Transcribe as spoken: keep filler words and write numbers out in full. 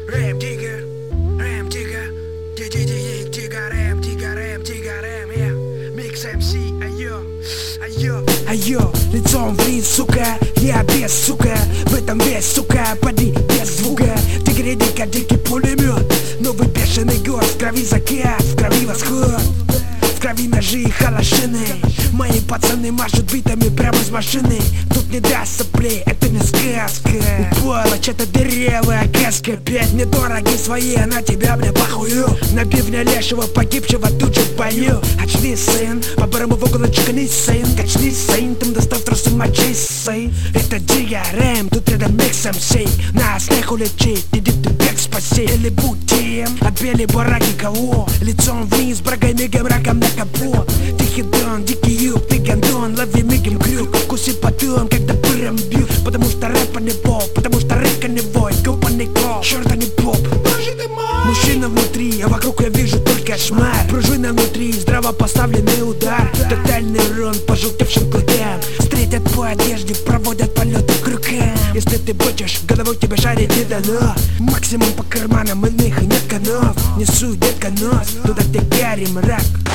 Рэм, тига, рэм, тига, ти-ти-ти, тига, рэм, тига, рэм, тига, рэм, я Микс эм си, айо, айо, айо, лицом вниз, сука, я без, сука, в этом весь, сука, поди без звука. В тигре дико дикий пулемет, новый бешеный гость, в крови закат, в крови восход, в крови ножи и халашины. Мои пацаны машут битами прямо из машины. Тут не даст соплей, это не сказка. Упала чья-то дырявая каска. Пять недороги свои, а на тебя, бля, похую. На бивня лешего погибшего тут же в бою. Очнись, сын, по-барому в угол чеканись, сын. Качнись, сын, там достав трусы мочись, сын. Это Дига Рэм, тут рядом Микс эм си. Нас нехуй лечить, иди ты бег спаси. Или будь тем, отбили бараки кого. Лицом вниз, брагой мигом раком на капот. Тихий дон, дикий юг, ты гандон, лови мигом крюк. Вкуси потом, когда пыром бьют. Потому что рэпа не поп, потому что рэка не вой, группа не коп, черта не поп. Мужчина внутри, а вокруг я вижу только кошмар. Пружина внутри, здраво поставленный удар. Тотальный урон пожелтевшим клыкам. Встретят по одежде, проводят полеты к рукам. Если ты бочишь, головой тебя шарить не дано. Максимум по карманам иных и нет конов. Несу, детка, нос, туда где гарри мрак.